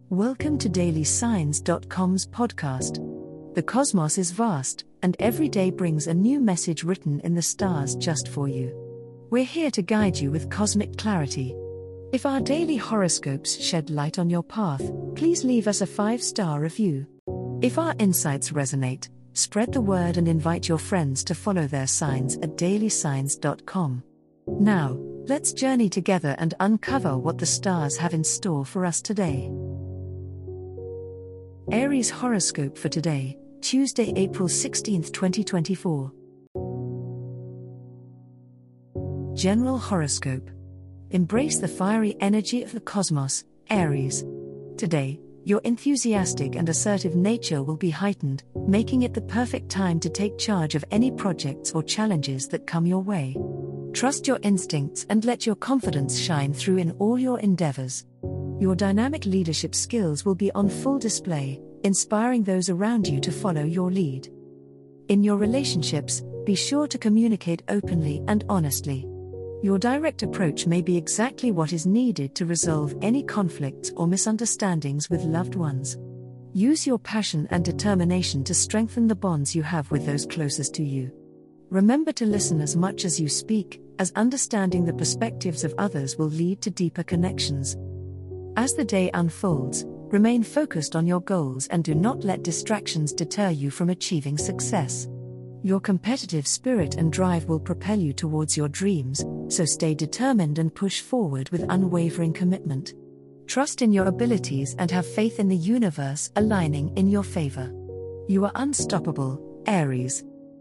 Welcome to DailySigns.com's podcast. The cosmos is vast, and every day brings a new message written in the stars just for you. We're here to guide you with cosmic clarity. If our daily horoscopes shed light on your path, please leave us a 5-star review. If our insights resonate, spread the word and invite your friends to follow their signs at DailySigns.com. Now, let's journey together and uncover what the stars have in store for us today. Aries horoscope for today, Tuesday, April 16, 2024. General horoscope. Embrace the fiery energy of the cosmos, Aries. Today, your enthusiastic and assertive nature will be heightened, making it the perfect time to take charge of any projects or challenges that come your way. Trust your instincts and let your confidence shine through in all your endeavors. Your dynamic leadership skills will be on full display, inspiring those around you to follow your lead. In your relationships, be sure to communicate openly and honestly. Your direct approach may be exactly what is needed to resolve any conflicts or misunderstandings with loved ones. Use your passion and determination to strengthen the bonds you have with those closest to you. Remember to listen as much as you speak, as understanding the perspectives of others will lead to deeper connections. As the day unfolds, remain focused on your goals and do not let distractions deter you from achieving success. Your competitive spirit and drive will propel you towards your dreams, so stay determined and push forward with unwavering commitment. Trust in your abilities and have faith in the universe aligning in your favor. You are unstoppable, Aries.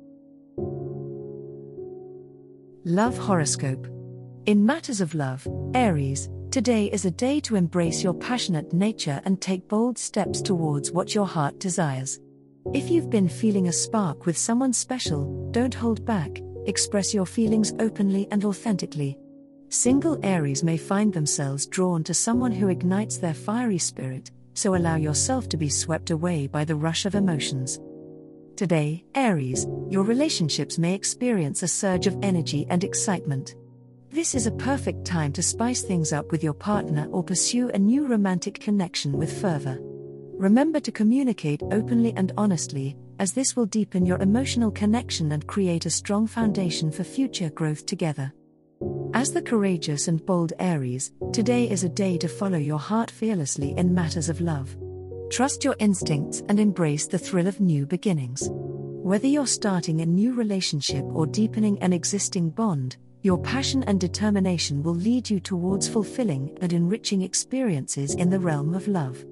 Love horoscope. In matters of love, Aries, today is a day to embrace your passionate nature and take bold steps towards what your heart desires. If you've been feeling a spark with someone special, don't hold back, express your feelings openly and authentically. Single Aries may find themselves drawn to someone who ignites their fiery spirit, so allow yourself to be swept away by the rush of emotions. Today, Aries, your relationships may experience a surge of energy and excitement. This is a perfect time to spice things up with your partner or pursue a new romantic connection with fervor. Remember to communicate openly and honestly, as this will deepen your emotional connection and create a strong foundation for future growth together. As the courageous and bold Aries, today is a day to follow your heart fearlessly in matters of love. Trust your instincts and embrace the thrill of new beginnings. Whether you're starting a new relationship or deepening an existing bond, your passion and determination will lead you towards fulfilling and enriching experiences in the realm of love.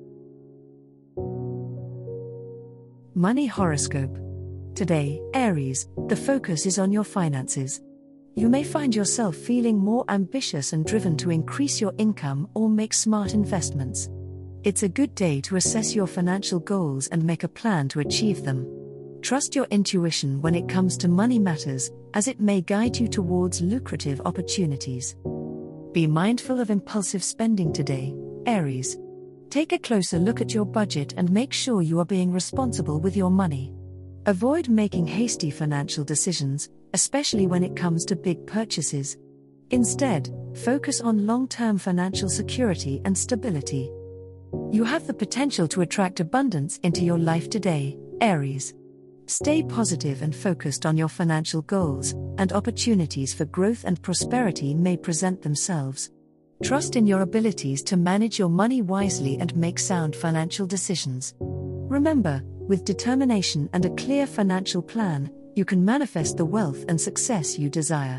Money horoscope. Today, Aries, the focus is on your finances. You may find yourself feeling more ambitious and driven to increase your income or make smart investments. It's a good day to assess your financial goals and make a plan to achieve them. Trust your intuition when it comes to money matters, as it may guide you towards lucrative opportunities. Be mindful of impulsive spending today, Aries. Take a closer look at your budget and make sure you are being responsible with your money. Avoid making hasty financial decisions, especially when it comes to big purchases. Instead, focus on long-term financial security and stability. You have the potential to attract abundance into your life today, Aries. Stay positive and focused on your financial goals, and opportunities for growth and prosperity may present themselves. Trust in your abilities to manage your money wisely and make sound financial decisions. Remember, with determination and a clear financial plan, you can manifest the wealth and success you desire.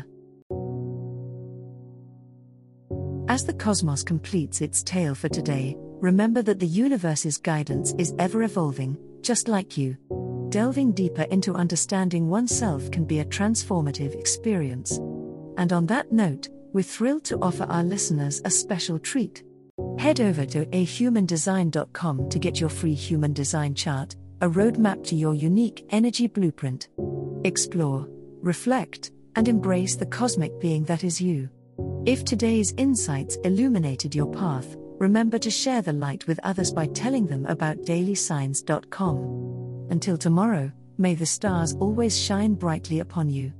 As the cosmos completes its tale for today, remember that the universe's guidance is ever evolving, just like you. Delving deeper into understanding oneself can be a transformative experience. And on that note, we're thrilled to offer our listeners a special treat. Head over to ahumandesign.com to get your free human design chart, a roadmap to your unique energy blueprint. Explore, reflect, and embrace the cosmic being that is you. If today's insights illuminated your path, remember to share the light with others by telling them about DailySigns.com. Until tomorrow, may the stars always shine brightly upon you.